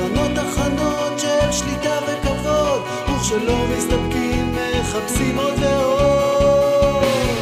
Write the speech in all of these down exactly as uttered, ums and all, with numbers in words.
תחנות תחנות של שליטה וכבוד, וכשלא מסתפקים מחפשים עוד ועוד.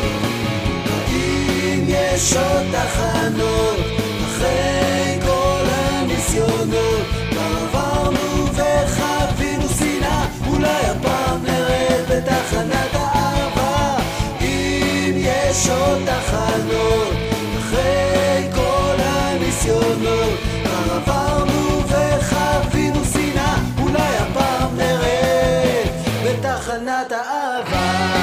האם יש עוד תחנות אחרי כל הניסיונות? כבר עברנו וחווינו שנאה, אולי הפעם נרד בתחנת האהבה. אם יש עוד תחנות אחרי כל הניסיונות, כבר עברנו וחווינו שנאה, אולי הפעם נרד בתחנת האהבה.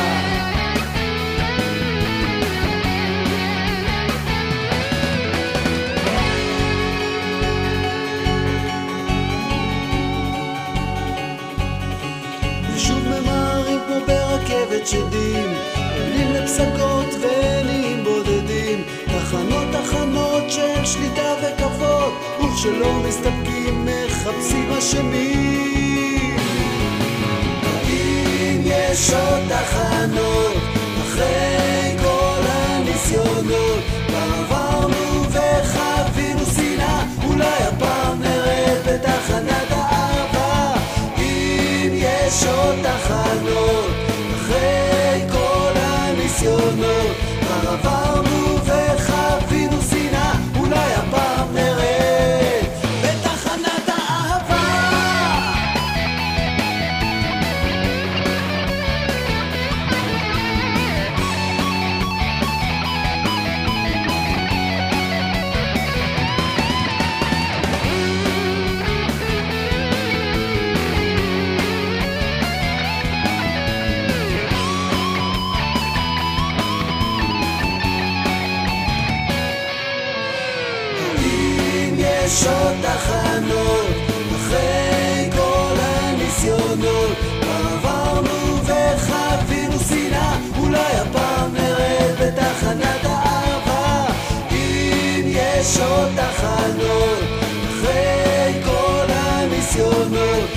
ושוב ממהרים כמו ברכבת שדים, עולים לפסגות ונהיים בודדים. תחנות תחנות של שליטה וכבוד, וכשלא מסתפקים מחפשים אשמים. האם יש עוד תחנות אחרי כל הניסיונות? כבר עברנו וחווינו שנאה, אולי הפעם נרד בתחנת האהבה. אם יש עוד תחנות אחרי כל הניסיונות, כבר עברנו וחווינו שנאה, אולי הפעם נרד בתחנת האהבה. יש עוד תחנות אחרי כל הניסיונות, כבר עברנו וחווינו שנאה, אולי הפעם נרד בתחנת האהבה. אם יש עוד תחנות אחרי כל הניסיונות,